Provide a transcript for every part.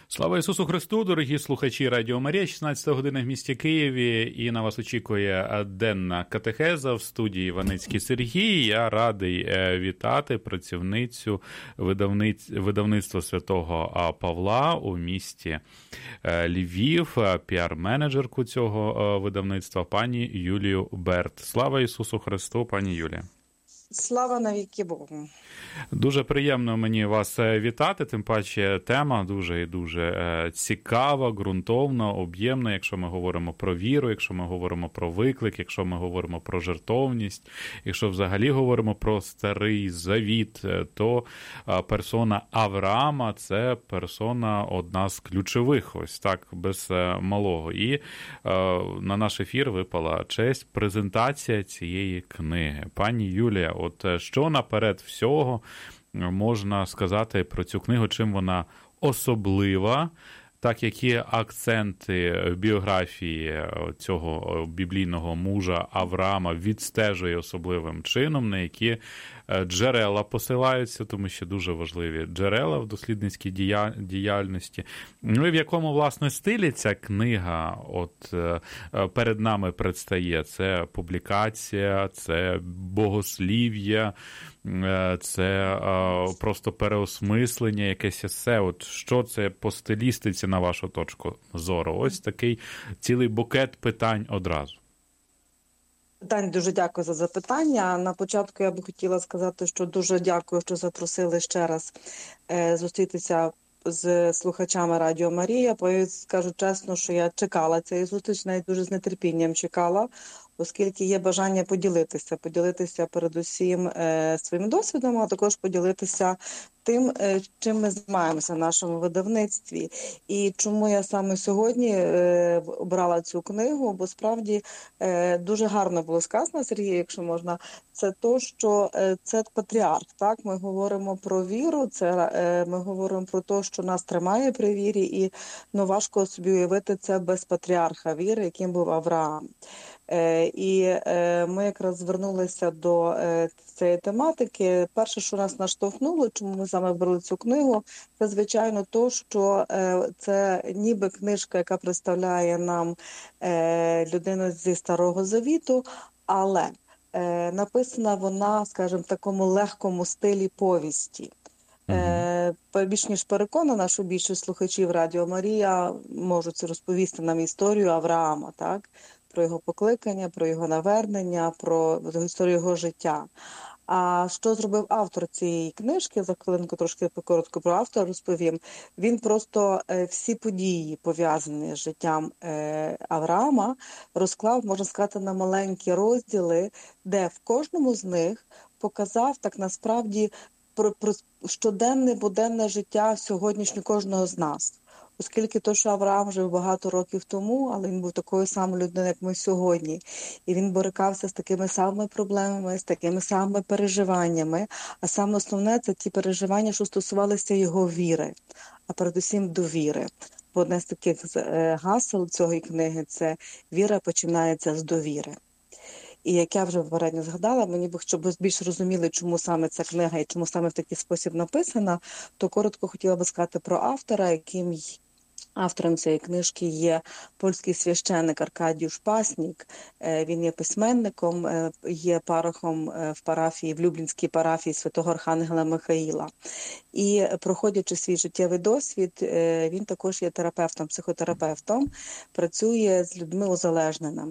Слава Ісусу Христу, дорогі слухачі Радіо Марія, 16 година в місті Києві, і на вас очікує денна катехеза в студії Іваницький Сергій. Я радий вітати працівницю видавництва Святого Павла у місті Львів, піар-менеджерку цього видавництва, пані Юлію Берт. Слава Ісусу Христу, пані Юлія. Слава навіки Богу. Дуже приємно мені вас вітати, тим паче тема дуже і дуже цікава, ґрунтовна, об'ємна, якщо ми говоримо про віру, якщо ми говоримо про виклик, якщо ми говоримо про жертовність, якщо взагалі говоримо про Старий Завіт, то персона Авраама – це персона одна з ключових, ось так, без малого. І на наш ефір випала честь презентація цієї книги. Пані Юлія, от що наперед всього можна сказати про цю книгу, чим вона особлива, так які акценти в біографії цього біблійного мужа Авраама відстежує особливим чином, на які джерела посилаються, тому що дуже важливі джерела в дослідницькій діяльності. Ну і в якому, власне, стилі ця книга от перед нами предстає? Це публікація, це богослів'я, це просто переосмислення, якесь есе. От що це по стилістиці, на вашу точку зору? Ось такий цілий букет питань одразу. Таня, дуже дякую за запитання. На початку я би хотіла сказати, що дуже дякую, що запросили ще раз зустрітися з слухачами Радіо Марія. Скажу чесно, що я чекала цієї зустрічі, навіть дуже з нетерпінням чекала, оскільки є бажання поділитися передусім своїм досвідом, а також поділитися тим, чим ми займаємося в нашому видавництві. І чому я саме сьогодні обрала цю книгу, бо справді дуже гарно було сказано, Сергій, якщо можна, це то, що це патріарх. Так? Ми говоримо про віру, ми говоримо про те, що нас тримає при вірі, і важко собі уявити це без патріарха віри, яким був Авраам. І ми якраз звернулися до цієї тематики. Перше, що нас наштовхнуло, чому ми саме вибрали цю книгу, це, звичайно, то, що це ніби книжка, яка представляє нам людину зі Старого Завіту, але написана вона, скажімо, в такому легкому стилі повісті. Більш ніж переконана, що більшість слухачів Радіо Марія можуть розповісти нам історію Авраама, так? Про його покликання, про його навернення, про історію його життя. А що зробив автор цієї книжки, за хвилинку трошки коротко про автора розповім, він просто всі події, пов'язані з життям Авраама, розклав, можна сказати, на маленькі розділи, де в кожному з них показав так насправді про щоденне, буденне життя сьогоднішнього кожного з нас. Оскільки то, що Авраам жив багато років тому, але він був такою самою людиною, як ми сьогодні. І він борикався з такими самими проблемами, з такими самими переживаннями. А саме основне – це ті переживання, що стосувалися його віри, а передусім довіри. Бо одне з таких гасел цієї книги – це «Віра починається з довіри». І як я вже попередньо згадала, мені б, щоб більш розуміли, чому саме ця книга і чому саме в такий спосіб написана, то коротко хотіла би сказати про автора, яким автором цієї книжки є польський священник Аркадіуш Паснік. Він є письменником, є парохом в Люблінській парафії святого Архангела Михаїла. І, проходячи свій життєвий досвід, він також є терапевтом, психотерапевтом, працює з людьми узалежненими.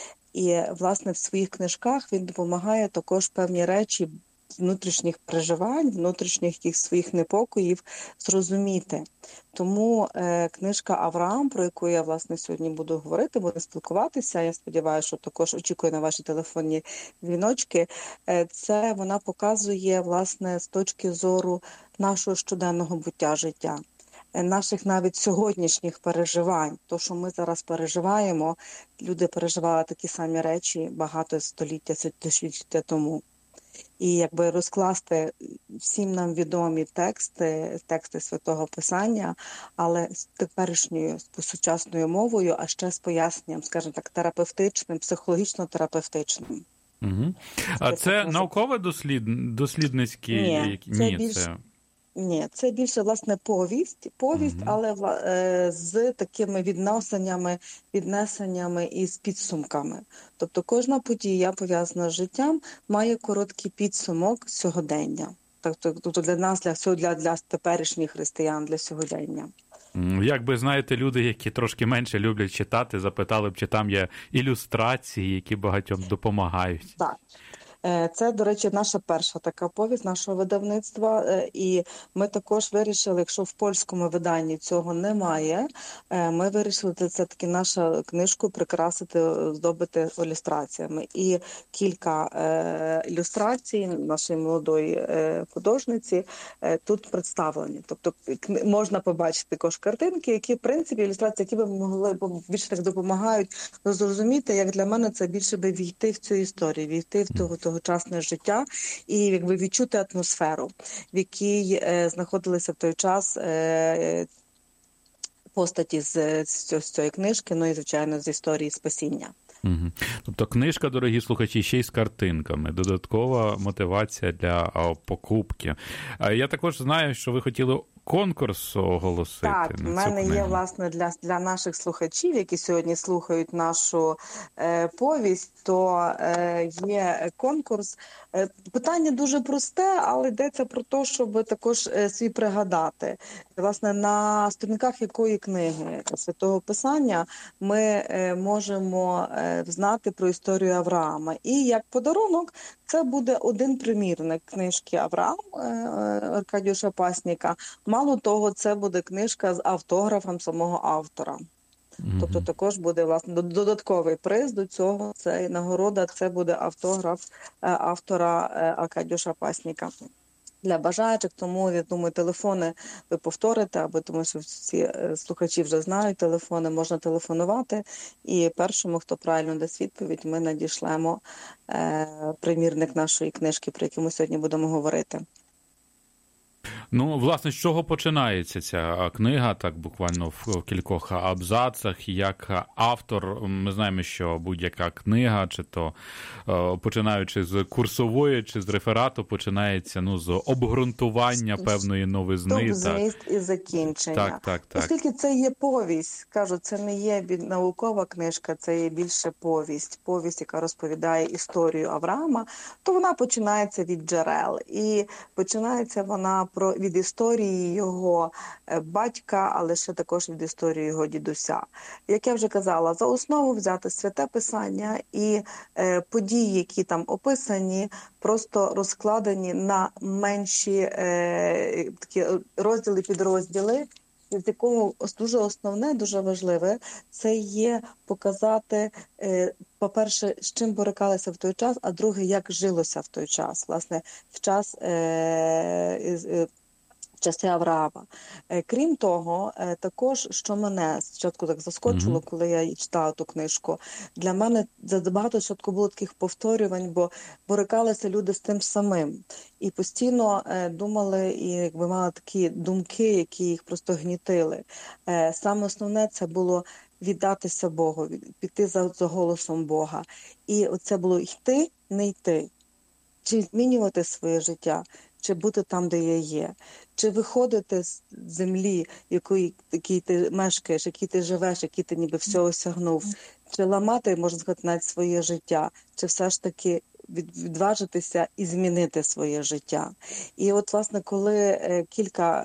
І, власне, в своїх книжках він допомагає також певні речі внутрішніх переживань, внутрішніх якихось своїх непокоїв зрозуміти. Тому книжка «Авраам», про яку я, власне, сьогодні буду говорити, буду спілкуватися, я сподіваюся, що також очікую на ваші телефонні дзвіночки, це вона показує, власне, з точки зору нашого щоденного буття життя. Наших навіть сьогоднішніх переживань. То, що ми зараз переживаємо, люди переживали такі самі речі багато століття тому. І якби розкласти всім нам відомі тексти Святого Писання, але з теперішньою, з сучасною мовою, а ще з поясненням, скажімо так, терапевтичним, психологічно-терапевтичним. Угу. А це наукове дослідницьке? Ні, це більш... Ні, це більше, власне, повість, Угу. але з такими віднесеннями і з підсумками. Тобто кожна подія, пов'язана з життям, має короткий підсумок сьогодення. Тобто для нас, для теперішніх християн, для сьогодення. Якби, знаєте, люди, які трошки менше люблять читати, запитали б, чи там є ілюстрації, які багатьом допомагають. Так. Це, до речі, наша перша така повість нашого видавництва, і ми також вирішили, якщо в польському виданні цього немає, ми вирішили це таки нашу книжку прикрасити, здобити ілюстраціями. І кілька ілюстрацій нашої молодої художниці тут представлені. Тобто можна побачити також картинки, які, в принципі, ілюстрації, які би могли більше так допомагають зрозуміти, як для мене це більше би війти в цю історію, війти в тогочасне життя і якби відчути атмосферу, в якій знаходилися в той час постаті з цієї книжки, ну і, звичайно, з історії спасіння. Угу. Тобто книжка, дорогі слухачі, ще й з картинками. Додаткова мотивація для покупки. Я також знаю, що ви хотіли конкурс оголосити. Так, в мене є, власне, для наших слухачів, які сьогодні слухають нашу повість, то є конкурс. Питання дуже просте, але йдеться про те, щоб також свій пригадати. Власне, на сторінках якої книги Святого Писання ми можемо знати про історію Авраама. І як подарунок це буде один примірник книжки «Авраам» Аркадія Шапасніка. Мало того, це буде книжка з автографом самого автора. Тобто також буде, власне, додатковий приз до цього. Це нагорода, це буде автограф автора Аркадія Шапасніка. Для бажаючих, тому, я думаю, телефони ви повторите, або тому що всі слухачі вже знають телефони, можна телефонувати. І першому, хто правильно дасть відповідь, ми надішлемо примірник нашої книжки, про яку ми сьогодні будемо говорити. Ну, власне, з чого починається ця книга, так буквально в кількох абзацах, як автор, ми знаємо, що будь-яка книга, чи то починаючи з курсової, чи з реферату, починається з обґрунтування певної новизни. Зміст і закінчення. Так. Оскільки це є повість, кажу, це не є наукова книжка, це є більше повість, яка розповідає історію Авраама, то вона починається від джерел. І починається вона від історії його батька, але ще також від історії його дідуся. Як я вже казала, за основу взяти Святе Писання і події, які там описані, просто розкладені на менші такі розділи, підрозділи, з якому дуже основне, дуже важливе, це є показати, по-перше, з чим борикалися в той час, а друге, як жилося в той час, власне, в часи Авраама. Крім того, також, що мене спочатку так заскочило, коли я читала ту книжку, для мене багато спочатку було таких повторювань, бо борикалися люди з тим самим. І постійно думали, і якби мали такі думки, які їх просто гнітили. Саме основне це було віддатися Богу, піти за голосом Бога. І оце було йти, не йти. Чи змінювати своє життя, чи бути там, де я є, чи виходити з землі, якій ти мешкаєш, якій ти живеш, який ти ніби все осягнув, чи ламати, можна сказати, навіть своє життя, чи все ж таки відважитися і змінити своє життя. І от, власне, коли кілька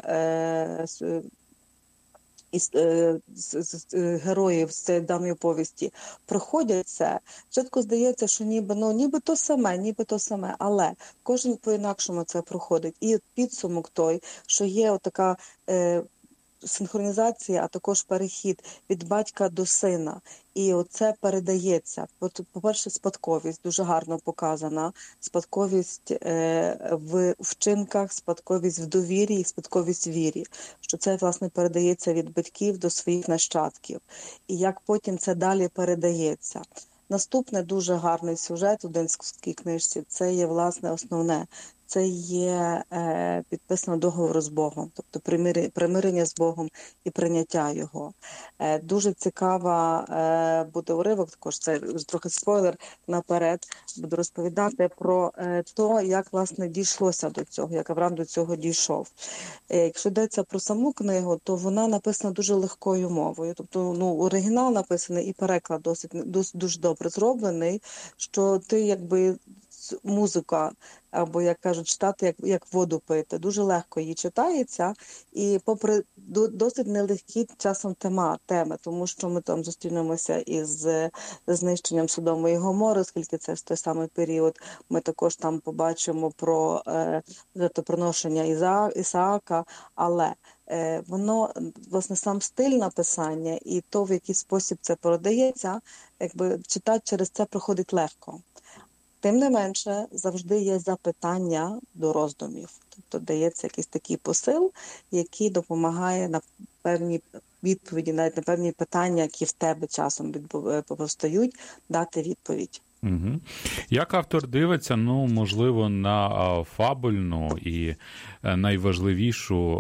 героїв з даної повісті проходять це, чітко здається, що ніби то саме, але кожен по-інакшому це проходить. І підсумок той, що є отака синхронізація, а також перехід від батька до сина. І оце передається. По-перше, спадковість дуже гарно показана. Спадковість в вчинках, спадковість в довірі і спадковість в вірі. Що це, власне, передається від батьків до своїх нащадків. І як потім це далі передається. Наступний дуже гарний сюжет у Денській книжці, це є, власне, основне. це є підписано договору з Богом, тобто примирення з Богом і прийняття Його. Дуже цікава буде уривок, також це трохи спойлер наперед, буду розповідати про те, як, власне, дійшлося до цього, як Авраам до цього дійшов. Якщо йдеться про саму книгу, то вона написана дуже легкою мовою, тобто оригінал написаний і переклад дуже добре зроблений, що ти якби музика, або, як кажуть, читати, як воду пити. Дуже легко її читається, і попри досить нелегкі часом теми, тому що ми там зустрінемося із знищенням Содому і Гомори, оскільки це в той самий період. Ми також там побачимо про жертвоприношення Ісаака, але воно, власне, сам стиль написання і то, в який спосіб це передається, якби читати через це проходить легко. Тим не менше, завжди є запитання до роздумів. Тобто дається якийсь такий посил, який допомагає на певні відповіді, навіть на певні питання, які в тебе часом повстають, дати відповідь. Угу. Як автор дивиться, можливо, на фабульну і найважливішу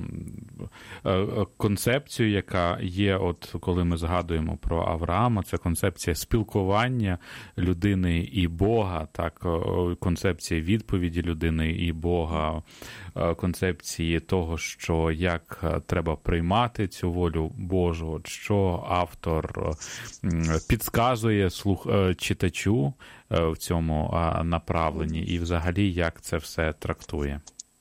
концепцію, яка є, от коли ми згадуємо про Авраама, це концепція спілкування людини і Бога, так, концепція відповіді людини і Бога, концепції того, що як треба приймати цю волю Божу, що автор підказує читачу в цьому направленні і взагалі як це все трактує.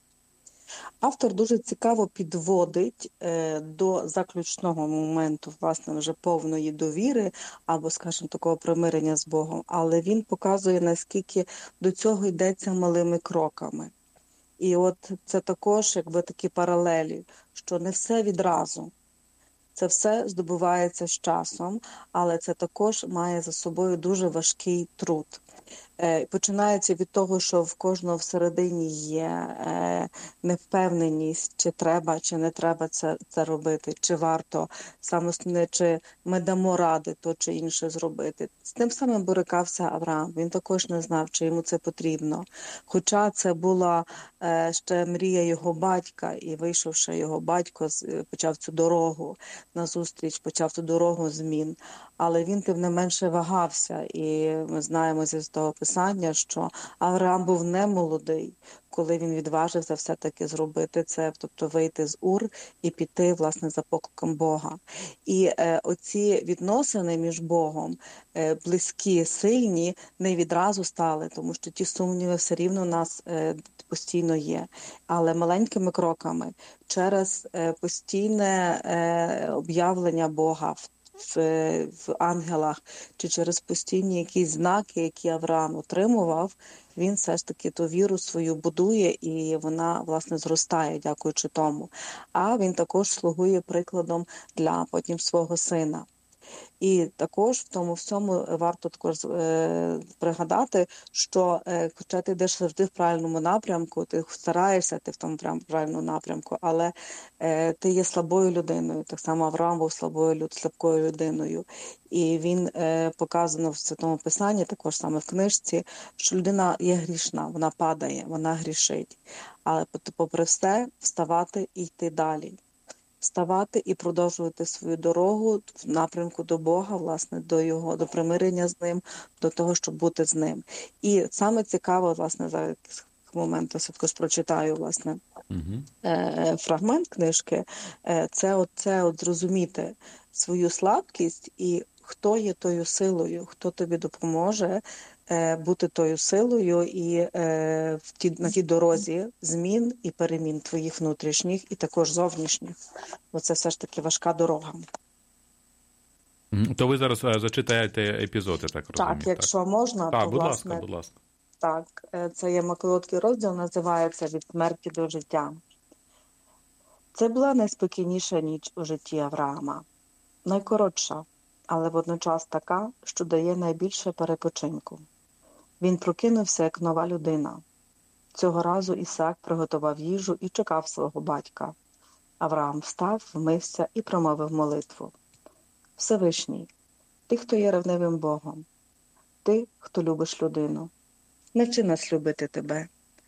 Автор дуже цікаво підводить до заключного моменту, власне, вже повної довіри або, скажімо, такого примирення з Богом, але він показує, наскільки до цього йдеться малими кроками. І от це також, якби, такі паралелі, що не все відразу. Це все здобувається з часом, але це також має за собою дуже важкий труд. Починається від того, що в кожного всередині є невпевненість, чи треба, чи не треба це робити, чи варто, саме основне, чи ми дамо ради то чи інше зробити. З тим самим борикався Авраам. Він також не знав, чи йому це потрібно. Хоча це була ще мрія його батька, і вийшовши його батько, почав цю дорогу назустріч, почав цю дорогу змін. Але він тим не менше вагався, і ми знаємо зі того Писання, що Авраам був не молодий, коли він відважився все-таки зробити це, тобто вийти з Ур і піти, власне, за покликом Бога. І оці відносини між Богом, близькі, сильні, не відразу стали, тому що ті сумніви все рівно у нас постійно є. Але маленькими кроками, через постійне об'явлення Бога в ангелах, чи через постійні якісь знаки, які Авраам отримував, він все ж таки ту віру свою будує, і вона, власне, зростає, дякуючи тому. А він також слугує прикладом для потім свого сина. І також в тому всьому варто також пригадати, що хоча ти йдеш завжди в правильному напрямку, ти стараєшся, ти в тому правильному напрямку, але ти є слабою людиною. Так само Авраам був слабкою людиною. І він показано в Святому Писанні, також саме в книжці, що людина є грішна, вона падає, вона грішить. Але попри все вставати і йти далі. Вставати і продовжувати свою дорогу в напрямку до Бога, власне, до примирення з Ним, до того, щоб бути з Ним. І саме цікаво, власне, за момент я також прочитаю, власне, фрагмент книжки, це зрозуміти свою слабкість і хто є тою силою, хто тобі допоможе бути тою силою і на тій дорозі змін і перемін твоїх внутрішніх і також зовнішніх. Бо це все ж таки важка дорога. То ви зараз зачитаєте епізоди, так розумію? Так, якщо можна, то, будь власне, будь ласка. Так, це є короткий розділ, називається «Від смерті до життя». Це була найспокійніша ніч у житті Авраама. Найкоротша, але водночас така, що дає найбільше перепочинку. Він прокинувся, як нова людина. Цього разу Ісаак приготував їжу і чекав свого батька. Авраам встав, вмився і промовив молитву. Всевишній, ти, хто є ревнивим Богом, ти, хто любиш людину, навчи нас любити тебе.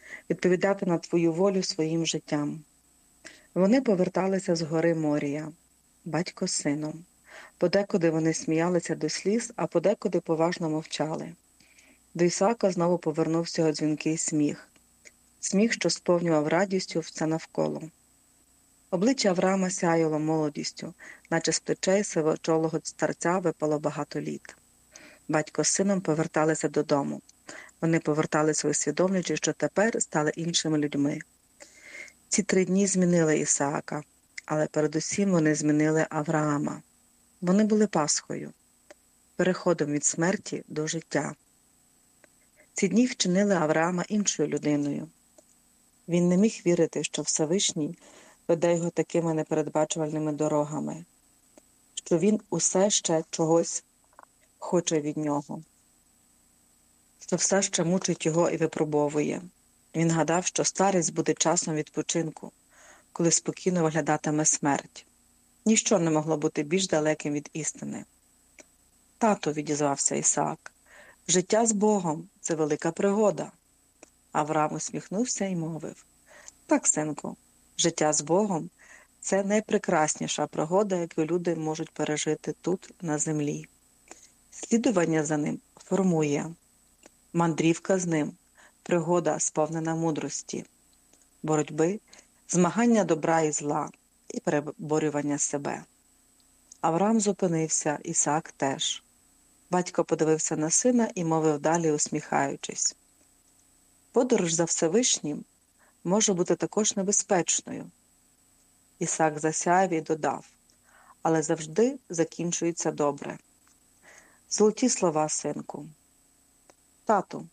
відповідати на твою волю своїм життям. Вони поверталися з гори Морія, батько з сином. Подекуди вони сміялися до сліз, а подекуди поважно мовчали. До Ісаака знову повернувся його дзвінкий сміх. Сміх, що сповнював радістю все навколо. Обличчя Авраама сяяло молодістю, наче з плечей сивочолого старця випало багато літ. Батько з сином поверталися додому. Вони поверталися, усвідомлюючи, що тепер стали іншими людьми. Ці 3 дні змінили Ісаака, але передусім вони змінили Авраама. Вони були Пасхою, переходом від смерті до життя. Ці дні вчинили Авраама іншою людиною. Він не міг вірити, що Всевишній веде його такими непередбачувальними дорогами, що він усе ще чогось хоче від нього, що все ще мучить його і випробовує. Він гадав, що старість буде часом відпочинку, коли спокійно виглядатиме смерть. Ніщо не могло бути більш далеким від істини. «Тату», – відізвався Ісаак, – «життя з Богом – це велика пригода». Авраам усміхнувся і мовив: «Так, синку, життя з Богом – це найпрекрасніша пригода, яку люди можуть пережити тут, на землі. Слідування за ним формує, мандрівка з ним – пригода, сповнена мудрості, боротьби, змагання добра і зла і переборювання себе». Авраам зупинився, Ісаак теж. Батько подивився на сина і мовив далі, усміхаючись: «Подорож за Всевишнім може бути також небезпечною». Ісаак засяяв і додав: «Але завжди закінчується добре». Золоті слова, синку. Тату,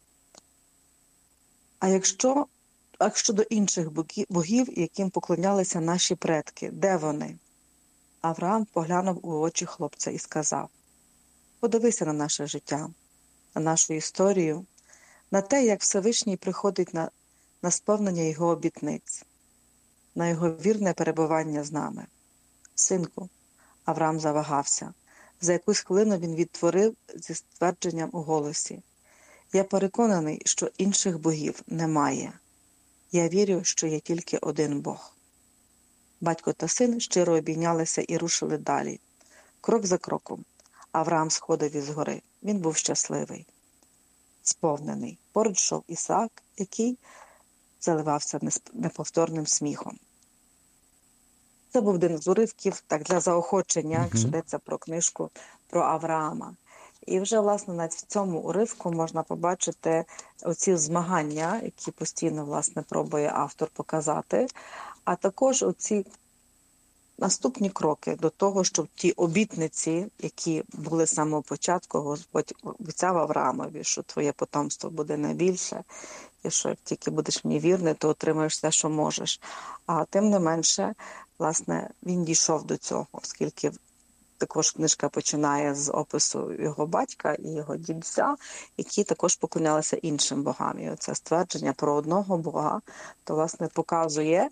а якщо до інших богів, яким поклонялися наші предки, де вони? Авраам поглянув у очі хлопця і сказав: «Подивися на наше життя, на нашу історію, на те, як Всевишній приходить на сповнення його обітниць, на його вірне перебування з нами». «Синку», – Авраам завагався. За якусь хвилину він відтворив зі ствердженням у голосі: «Я переконаний, що інших богів немає. Я вірю, що є тільки один Бог». Батько та син щиро обійнялися і рушили далі. Крок за кроком Авраам сходив із гори. Він був щасливий, сповнений. Поруч йшов Ісаак, який заливався неповторним сміхом. Це був один з уривків, так, для заохочення, якщо йдеться про книжку про Авраама. І вже, власне, навіть в цьому уривку можна побачити оці змагання, які постійно, власне, пробує автор показати, а також оці наступні кроки до того, щоб ті обітниці, які були з самого початку, Господь обіцяв Авраамові, що твоє потомство буде найбільше, і що як тільки будеш мені вірний, то отримаєш все, що можеш. А тим не менше, власне, він дійшов до цього, оскільки також книжка починає з опису його батька і його дідця, які також поклонялися іншим богам. І оце ствердження про одного Бога, то, власне, показує,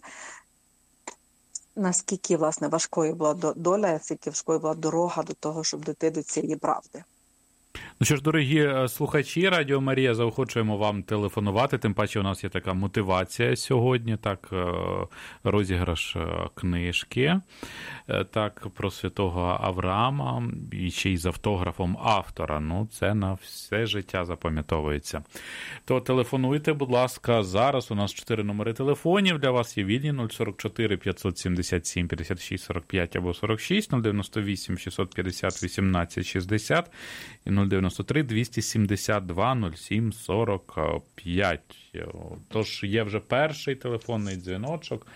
наскільки, власне, важкою була доля, наскільки важкою була дорога до того, щоб дійти до цієї правди. Ну що ж, дорогі слухачі, Радіо Марія, заохочуємо вам телефонувати, тим паче у нас є така мотивація сьогодні, так, розіграш книжки, так, про святого Авраама, і ще й з автографом автора, ну, це на все життя запам'ятовується. То телефонуйте, будь ласка, зараз у нас 4 номери телефонів, для вас є вільні: 044 577 56 45 або 46, 098 650 18 60 і 093 272 07 45. Тож є вже перший телефонний дзвіночок.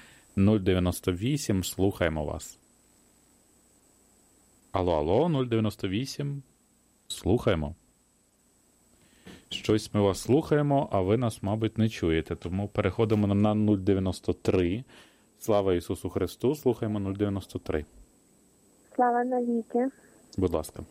098, слухаємо вас. Алло, 098, слухаємо. Щось ми вас слухаємо, а ви нас, мабуть, не чуєте. Тому переходимо на 093. Слава Ісусу Христу, слухаємо 093. Слава навіки. Будь ласка.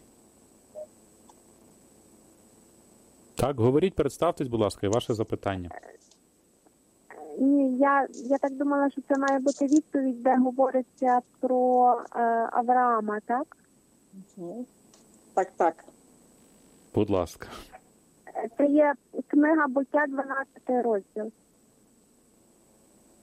Так, говоріть, представтесь, будь ласка, і ваше запитання. Ні, я так думала, що це має бути відповідь, де говориться про Авраама, так? Так. Будь ласка. Це є книга «Буття», 12 розділ.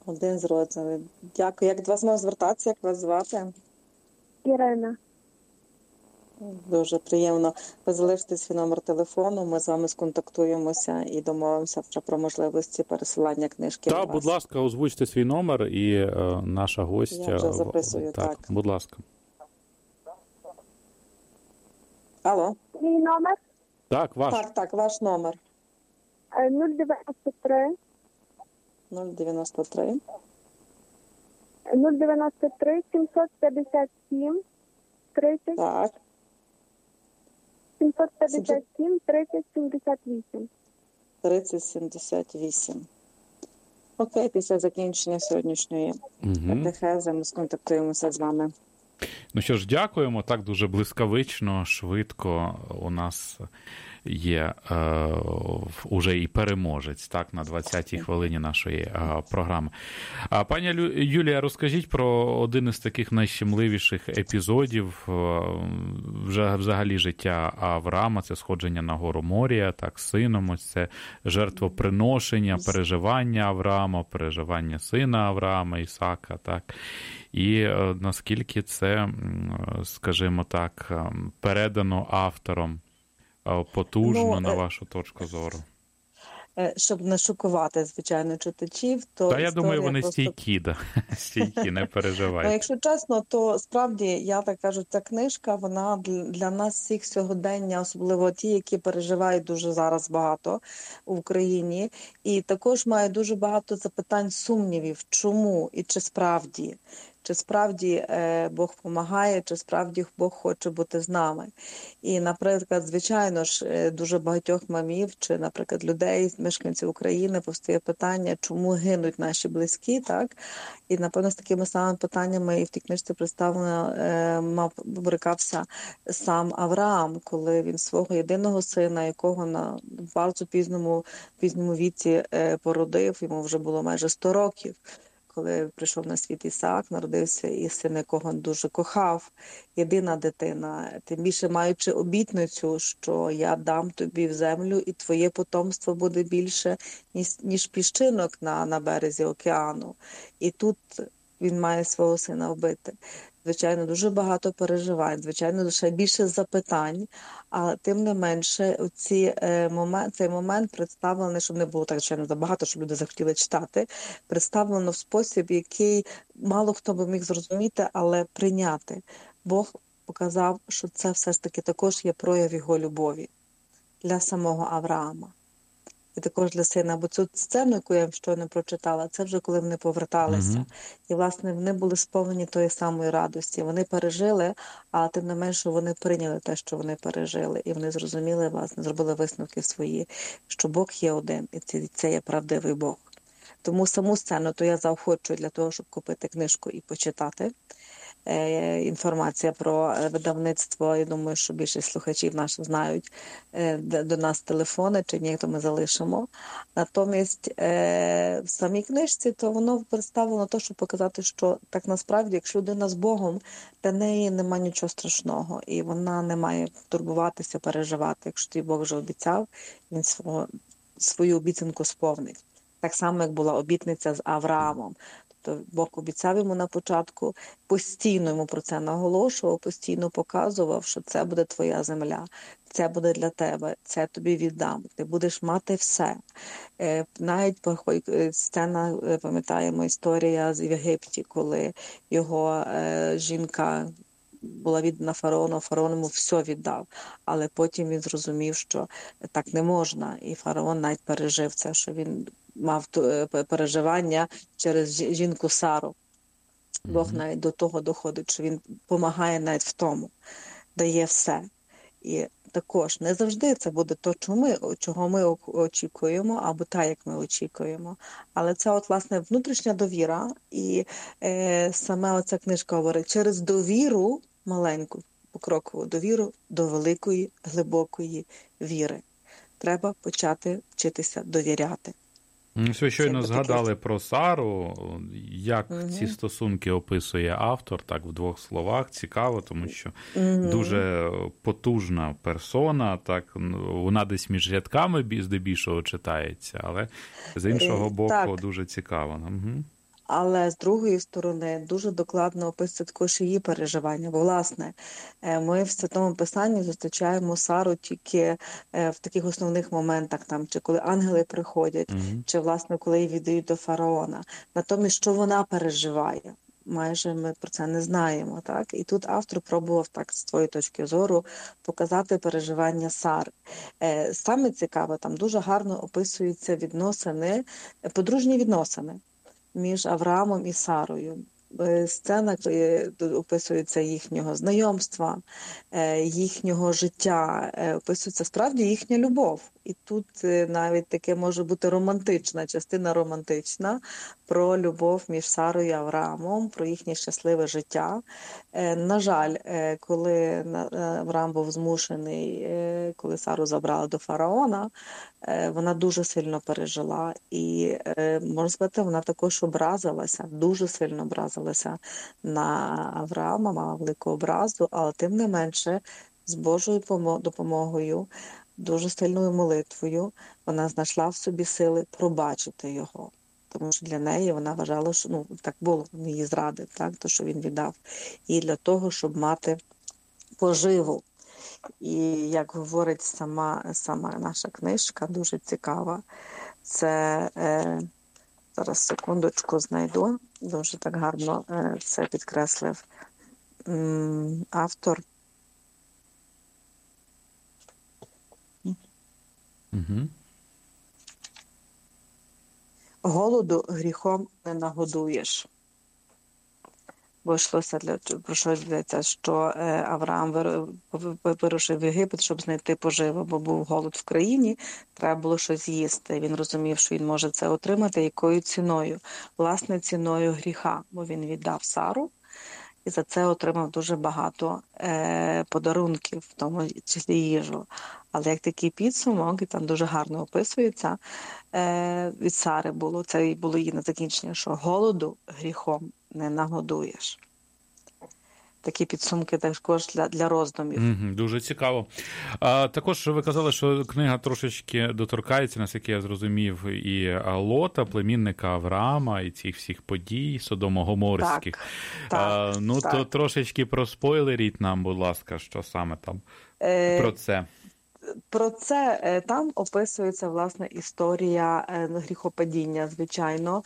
Один з родзинок. Дякую. Як до вас можна звертатися? Як вас звати? Ірина. Дуже приємно. Ви залишите свій номер телефону, ми з вами сконтактуємося і домовимося вже про можливості пересилання книжки. Так, будь ласка, озвучте свій номер і наша гостя. Я вже записую, так. Будь ласка. Алло? Мій номер Так, ваш. Так, ваш номер. 093 093 093 757 30 так. 757 30 78. 3078. Окей, після закінчення сьогоднішньої катехези ми сконтактуємося з вами. Ну що ж, дякуємо. Так дуже блискавично, швидко у нас є уже і переможець, так, на 20-й хвилині нашої програми. Пані Юлія, розкажіть про один із таких найщемливіших епізодів взагалі життя Авраама, це сходження на гору Морія, так, з сином, ось це жертвоприношення, переживання Авраама, переживання сина Авраама, Ісака, так. І наскільки це, скажімо так, передано автором потужно, на вашу точку зору? Щоб не шокувати, звичайно, читачів, то та я думаю, вони просто... стійкі, не переживайте. Якщо чесно, то справді, я так кажу, ця книжка, вона для нас всіх сьогодення, особливо ті, які переживають дуже зараз багато в Україні, і також має дуже багато запитань, сумнівів, чому і чи справді. Чи справді Бог допомагає, чи справді Бог хоче бути з нами. І, наприклад, звичайно ж, дуже багатьох мамів, чи, наприклад, людей, мешканців України, повстає питання, чому гинуть наші близькі, так? І, напевно, з такими самими питаннями і в тій книжці представлено борикався сам Авраам, коли він свого єдиного сина, якого на bardzo пізньому віці породив, йому вже було майже 100 років. Коли прийшов на світ Ісаак, народився і син, якого він дуже кохав, єдина дитина, тим більше маючи обітницю, що я дам тобі в землю, і твоє потомство буде більше, ніж піщинок на березі океану. І тут він має свого сина вбити. Звичайно, дуже багато переживань, звичайно, ще більше запитань, але тим не менше цей момент представлений, щоб не було так, звичайно, забагато, щоб люди захотіли читати, представлено в спосіб, який мало хто би міг зрозуміти, але прийняти. Бог показав, що це все ж таки також є прояв його любові для самого Авраама. І також для сина. Бо цю сцену, яку я щойно прочитала, це вже коли вони поверталися. І, власне, вони були сповнені тої самої радості. Вони пережили, а тим не менше вони прийняли те, що вони пережили. І вони зрозуміли, власне, зробили висновки свої, що Бог є один, і це є правдивий Бог. Тому саму сцену то я заохочую для того, щоб купити книжку і почитати. Інформація про видавництво, я думаю, що більшість слухачів наших знають, до нас телефони, чи ні, то ми залишимо. Натомість в самій книжці, то воно представлено те, щоб показати, що так насправді, якщо людина з Богом, для неї нема нічого страшного, і вона не має турбуватися, переживати. Якщо твій Бог вже обіцяв, він свою обіцянку сповнить. Так само, як була обітниця з Авраамом. Бог обіцяв йому на початку, постійно йому про це наголошував, постійно показував, що це буде твоя земля, це буде для тебе, це тобі віддам, ти будеш мати все. Навіть сцена, пам'ятаємо, історія з Єгипті, коли його жінка була віддана фараону, фараон йому все віддав, але потім він зрозумів, що так не можна, і фараон навіть пережив це, що він мав переживання через жінку Сару. Бог навіть до того доходить, що він допомагає навіть в тому, дає все. І також не завжди це буде то, чого ми очікуємо, або так, як ми очікуємо. Але це, от, власне, внутрішня довіра, і саме оця книжка говорить, через довіру, маленьку, покрокову довіру, до великої, глибокої віри. Треба почати вчитися довіряти. Ви щойно згадали про Сару, як ці стосунки описує автор, так, в 2 словах, цікаво, тому що дуже потужна персона, так, вона десь між рядками здебільшого читається, але з іншого боку дуже цікаво. Але з другої сторони дуже докладно описується також її переживання. Бо, власне, ми в Святому Писанні зустрічаємо Сару тільки в таких основних моментах, там, чи коли ангели приходять, чи, власне, коли її віддають до фараона. Натомість, що вона переживає? Майже ми про це не знаємо, так? І тут автор пробував так, з твоєї точки зору, показати переживання Сари. Саме цікаве, там дуже гарно описуються відносини, подружні відносини між Авраамом і Сарою. Сцена описується їхнього знайомства, їхнього життя, описується справді їхня любов. І тут навіть таке може бути романтична, частина романтична про любов між Сарою і Авраамом, про їхнє щасливе життя. На жаль, коли Авраам був змушений, коли Сару забрали до фараона, вона дуже сильно пережила. І, можна сказати, вона також образилася, дуже сильно образилася на Авраама, мала велику образу, але тим не менше, з Божою допомогою, дуже сильною молитвою, вона знайшла в собі сили пробачити його. Тому що для неї вона вважала, що так було, він її зрадив, так, то, що він віддав. І для того, щоб мати поживу. І, як говорить сама наша книжка, дуже цікава, це, зараз секундочку знайду, дуже так гарно це підкреслив автор. Голоду гріхом не нагодуєш. Бо йшлося про що йдеться, що Авраам вирушив в Єгипет, щоб знайти поживу, бо був голод в країні, треба було щось їсти. Він розумів, що він може це отримати, якою ціною? Власне, ціною гріха, бо він віддав Сару і за це отримав дуже багато подарунків, в тому числі їжу. Але як такий підсумок, і там дуже гарно описується, від Сари було, це було її на закінчення, що голоду гріхом не нагодуєш. Такі підсумки також для роздумів. Дуже цікаво. Також ви казали, що книга трошечки доторкається, наскільки я зрозумів, і Лота, племінника Авраама, і цих всіх подій содомо-гоморських. Так. То трошечки проспойлеріть нам, будь ласка, що саме там про це. Про це там описується, власне, історія гріхопадіння, звичайно,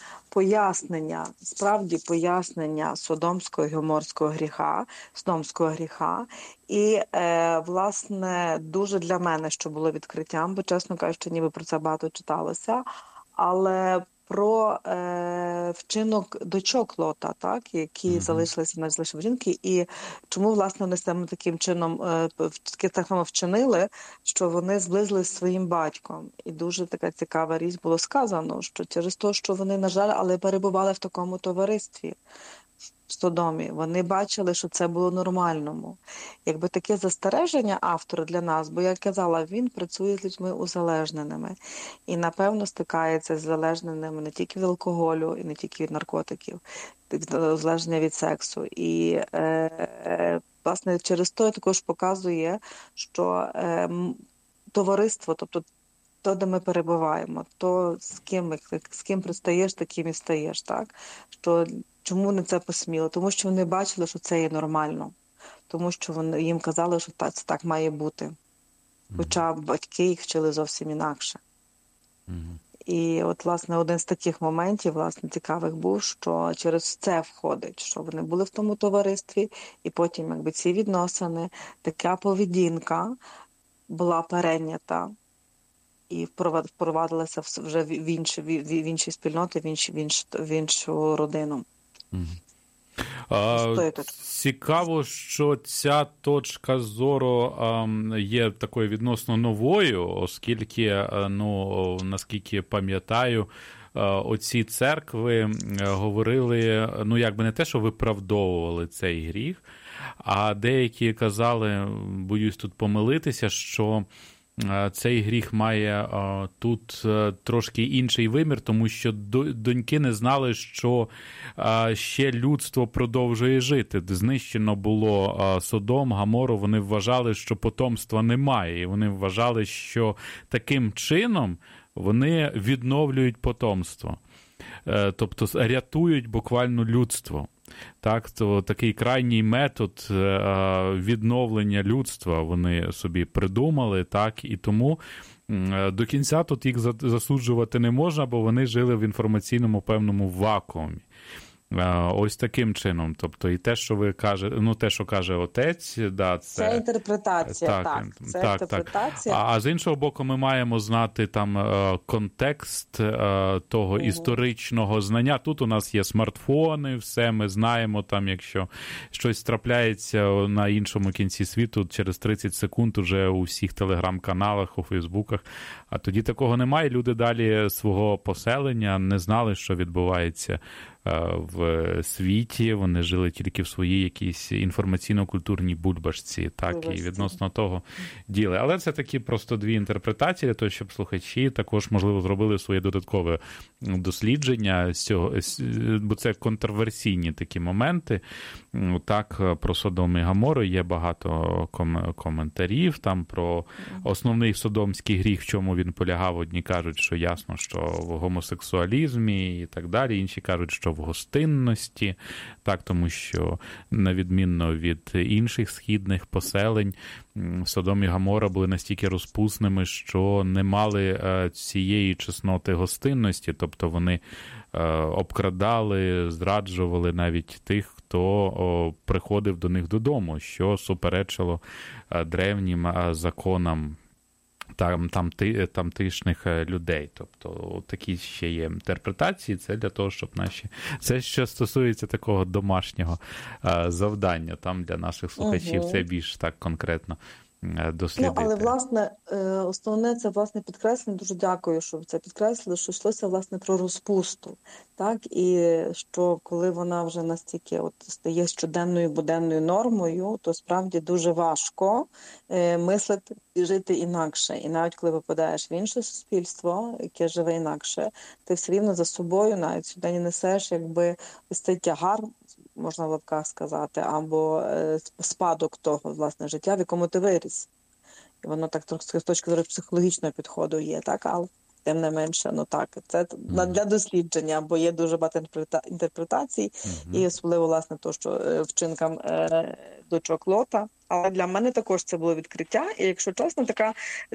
пояснення содомського і гоморського гріха, содомського гріха. І, власне, дуже для мене, що було відкриттям, бо, чесно кажучи, ніби про це багато читалося, але про вчинок дочок Лота, так, які залишилися жінки, і чому, власне, вони саме таким чином так само вчинили, що вони зблизились зі своїм батьком. І дуже така цікава річ було сказано, що через те, що вони, на жаль, але перебували в такому товаристві, в Содомі, вони бачили, що це було нормальному. Якби таке застереження автора для нас, бо, як казала, він працює з людьми узалежненими і, напевно, стикається з залежненими не тільки від алкоголю і не тільки від наркотиків, залежнення від сексу. І, власне, через то також показує, що товариство, тобто то, де ми перебуваємо, то з ким пристаєш, таким і стаєш, так? Що чому не це посміло? Тому що вони бачили, що це є нормально. Тому що їм казали, що це так має бути. Хоча батьки їх вчили зовсім інакше. І от, власне, один з таких моментів, власне, цікавих був, що через це входить, що вони були в тому товаристві, і потім, якби, ці відносини, така поведінка була перейнята і впровадилася вже в інші спільноти, в іншу родину. Цікаво, що ця точка зору є такою відносно новою, оскільки, наскільки пам'ятаю, оці церкви говорили, якби не те, що виправдовували цей гріх, а деякі казали, боюсь тут помилитися, що цей гріх має тут трошки інший вимір, тому що доньки не знали, що ще людство продовжує жити. Знищено було Содом, Гомору, вони вважали, що потомства немає, і вони вважали, що таким чином вони відновлюють потомство. тобто рятують буквально людство. Так, то такий крайній метод відновлення людства вони собі придумали, так, і тому до кінця тут їх засуджувати не можна, бо вони жили в інформаційному певному вакуумі. Ось таким чином. Тобто і те, що ви кажете, ну те, що каже отець, да, це інтерпретація, це інтерпретація. А з іншого боку, ми маємо знати там контекст того історичного знання. Тут у нас є смартфони, все, ми знаємо там, якщо щось трапляється на іншому кінці світу, через 30 секунд уже у всіх телеграм-каналах, у фейсбуках. А тоді такого немає. Люди далі свого поселення не знали, що відбувається в світі, вони жили тільки в своїй якійсь інформаційно-культурній бульбашці, так, і відносно того діли. Але це такі просто дві інтерпретації, для того, щоб слухачі також, можливо, зробили своє додаткове дослідження з цього, бо це контроверсійні такі моменти. Так, про Содом і Гомору є багато коментарів, там про основний содомський гріх, в чому він полягав. Одні кажуть, що ясно, що в гомосексуалізмі і так далі, інші кажуть, що в гостинності, так, тому що, на відмінно від інших східних поселень, Содом і Гомора були настільки розпусними, що не мали цієї чесноти гостинності, тобто вони обкрадали, зраджували навіть тих, хто приходив до них додому, що суперечило древнім законам тамтешніх людей. Тобто такі ще є інтерпретації. Це для того, щоб це, що стосується такого домашнього завдання, там для наших слухачів це більш так конкретно дослідити. Але, власне, основне це, власне, підкреслення. Дуже дякую, що ви це підкреслили, що йшлося, власне, про розпусту. Так? І що коли вона вже настільки стає щоденною буденною нормою, то справді дуже важко мислити і жити інакше. І навіть коли попадаєш в інше суспільство, яке живе інакше, ти все рівно за собою навіть сюди не несеш, якби ось цей тягар, можна в лапках сказати, або спадок того, власне, життя, в якому ти виріс. І воно так трохи з точки зору психологічного підходу є, так, але тим не менше, ну так, це для дослідження, бо є дуже багато інтерпретацій, і особливо, власне, то, що вчинкам дочок Лота. Але для мене також це було відкриття, і, якщо чесно, така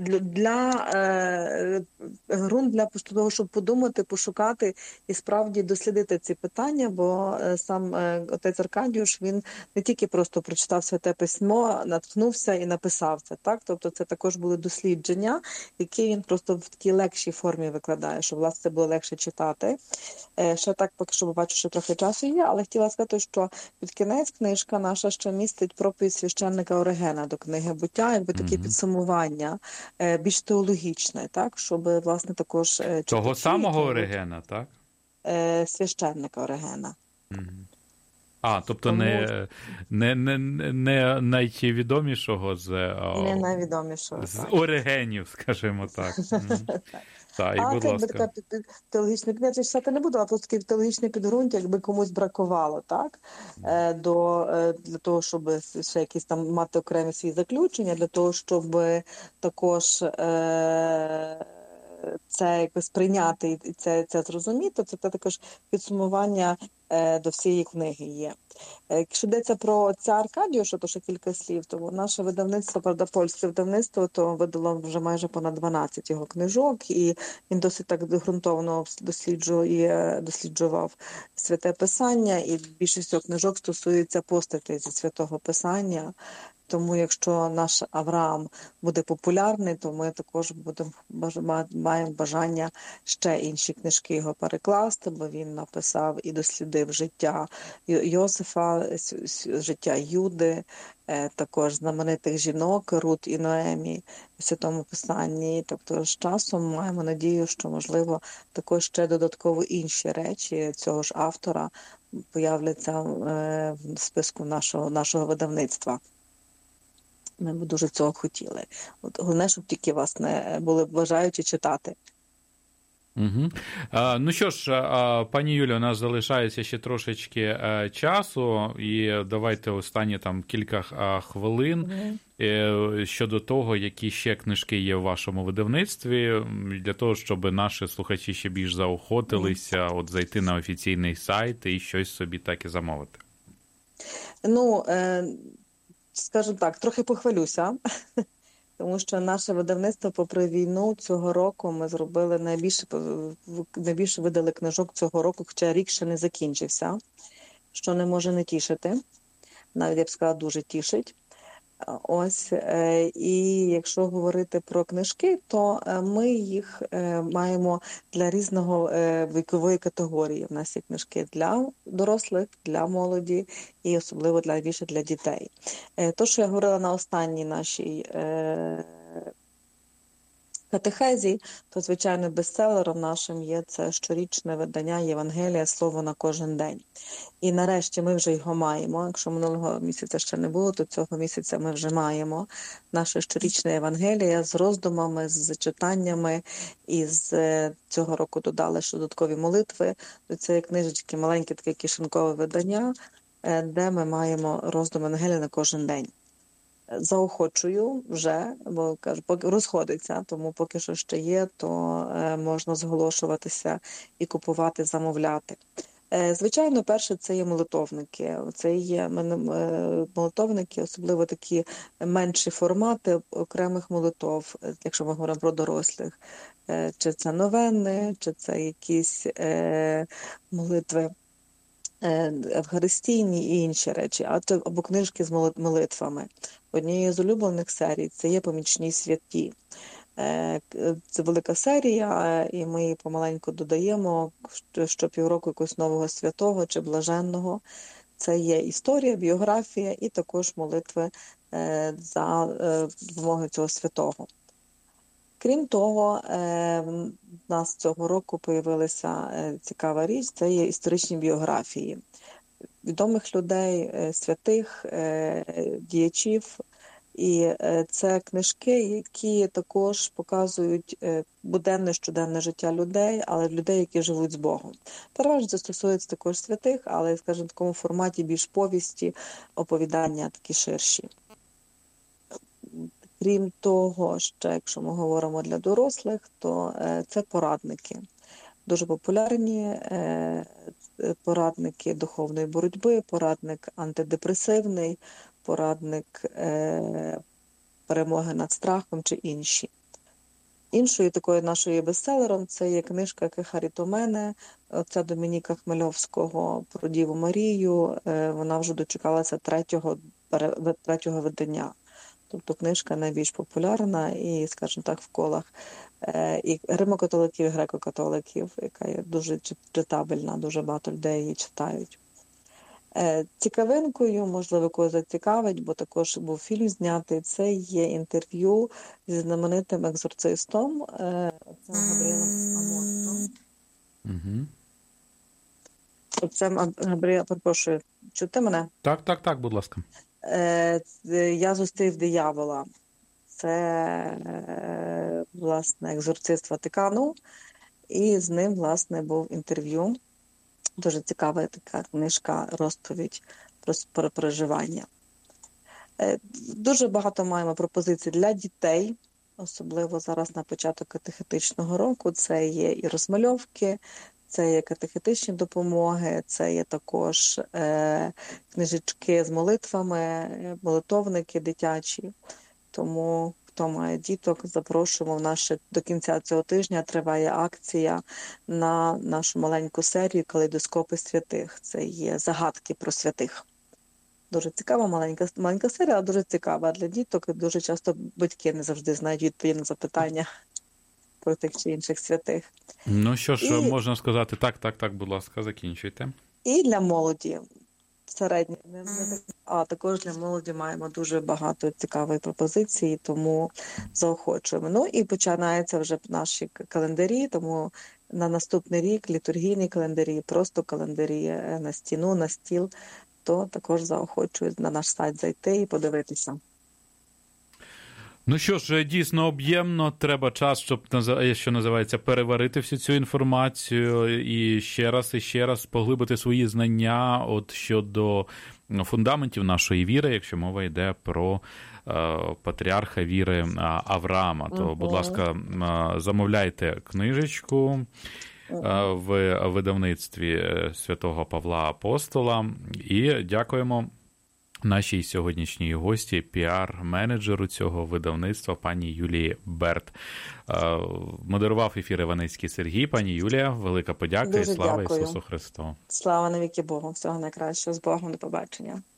ґрунт для того, щоб подумати, пошукати і справді дослідити ці питання, бо сам отець Аркадіуш, він не тільки просто прочитав Святе Письмо, наткнувся і написав це, так? Тобто це також були дослідження, які він просто в такій легшій формі викладає, щоб, власне, це було легше читати. Ще так, поки що бачу, що трохи часу є, але хотіла сказати, що під кінець книжка наша ще містить проповідь священника Оригена до книги «Буття», якби таке підсумування, більш теологічне, так, щоб, власне, також того самого Оригена, так? Священника Оригена. Тобто не найвідомішого не найвідомішого, з Оригенів, скажімо так. Так, і, будь ласка. Така теологічна книга, я читати не буду, а просто таке теологічне підґрунтя, якби комусь бракувало, так? Для того, щоб ще якісь там мати окремі свої заключення, для того, щоб також це якось прийняти і це зрозуміти, це також підсумування до всієї книги є. Якщо йдеться про отця Аркадіуша, то ще кілька слів, то наше видавництво, правда, польське видавництво, то видало вже майже понад 12 його книжок, і він досить так ґрунтовно досліджував Святе Писання, і більшість цих книжок стосується постатей зі Святого Писання. Тому якщо наш Авраам буде популярний, то ми також маємо бажання ще інші книжки його перекласти, бо він написав і дослідив життя Йосифа, життя Юди, також знаменитих жінок Рут і Ноемі в Святому Писанні. Тобто з часом маємо надію, що, можливо, також ще додатково інші речі цього ж автора появляться в списку нашого видавництва. Ми б дуже цього хотіли. Головне, щоб тільки вас не були бажаючі читати. Угу. Ну що ж, пані Юлі, у нас залишається ще трошечки часу, і давайте останні там кілька хвилин щодо того, які ще книжки є в вашому видавництві, для того, щоб наші слухачі ще більш заохотилися, от зайти на офіційний сайт і щось собі так і замовити. Ну, скажу так, трохи похвалюся. Тому що наше видавництво, попри війну, цього року ми зробили найбільше видали книжок цього року, хоча рік ще не закінчився, що не може не тішити. Навіть, я б сказала, дуже тішить. Ось, і якщо говорити про книжки, то ми їх маємо для різного вікової категорії. У нас є книжки для дорослих, для молоді і особливо більше для дітей. То, що я говорила на останній нашій катехезі, то, звичайно, бестселером нашим є це щорічне видання Євангелія «Слово на кожен день». І нарешті ми вже його маємо. Якщо минулого місяця ще не було, то цього місяця ми вже маємо наше щорічне Євангелія з роздумами, з читаннями. І з цього року додали ще додаткові молитви. До цієї книжечки маленьке таке кишенькове видання, де ми маємо роздум Євангелія на кожен день. Заохочую вже, бо кажу, поки розходиться, тому поки що ще є, то можна зголошуватися і купувати, замовляти. Звичайно, перше, це є молитовники. Це є молитовники, особливо такі менші формати окремих молитов, якщо ми говоримо про дорослих. Чи це новени, чи це якісь молитви евхаристійні і інші речі, або книжки з молитвами. Однією з улюблених серій це є «Помічні святі». Це велика серія, і ми її помаленьку додаємо щопівроку якогось нового святого чи блаженного. Це є історія, біографія і також молитви за допомогою цього святого. Крім того, в нас цього року появилася цікава річ, це є історичні біографії відомих людей, святих, діячів. І це книжки, які також показують буденне, щоденне життя людей, але людей, які живуть з Богом. Переважно це стосується також святих, але, скажімо, в такому форматі більш повісті, оповідання такі ширші. Крім того, ще, якщо ми говоримо для дорослих, то це порадники. Дуже популярні порадники духовної боротьби, порадник антидепресивний, порадник перемоги над страхом чи інші. Іншою такою нашою бестселером це є книжка «Харитомене», це Домініка Хмельовського про Діву Марію. Вона вже дочекалася третього видання. Тобто книжка найбільш популярна і, скажімо так, в колах і римокатоликів, і греко-католиків, яка є дуже читабельна, дуже багато людей її читають. Цікавинкою, можливо, когось зацікавить, бо також був фільм знятий, це є інтерв'ю зі знаменитим екзорцистом, отцем Габріелем Амосом. Отцем Габріел, перепрошую, чути мене? Так, будь ласка. «Я зустрів диявола». Це, власне, екзорцист Ватикану, і з ним, власне, був інтерв'ю. Дуже цікава така книжка, розповідь про переживання. Дуже багато маємо пропозицій для дітей, особливо зараз на початок катехетичного року. Це є і розмальовки, це є катехетичні допомоги, це є також книжечки з молитвами, молитовники дитячі. Тому, хто має діток, запрошуємо. В нас ще до кінця цього тижня триває акція на нашу маленьку серію «Калейдоскопи святих». Це є загадки про святих. Дуже цікава, маленька серія, але дуже цікава для діток. Дуже часто батьки не завжди знають відповіді на запитання про тих чи інших святих. Ну що ж, можна сказати, так, будь ласка, закінчуйте. І для молоді. Середні, а також для молоді маємо дуже багато цікавої пропозиції, тому заохочуємо. Ну і починаються вже наші календарі, тому на наступний рік літургійні календарі, просто календарі на стіну, на стіл, то також заохочую на наш сайт зайти і подивитися. Ну що ж, дійсно об'ємно, треба час, щоб, що називається, переварити всю цю інформацію і ще раз поглибити свої знання от щодо фундаментів нашої віри, якщо мова йде про патріарха віри Авраама. То, будь ласка, замовляйте книжечку в видавництві святого Павла Апостола і дякуємо нашій сьогоднішній гості, піар-менеджеру цього видавництва, пані Юлії Берт. Модерував ефір Іваницький Сергій. Пані Юлія, велика подяка і слава Ісусу Христу. Слава навіки Богу. Всього найкращого. З Богом. До побачення.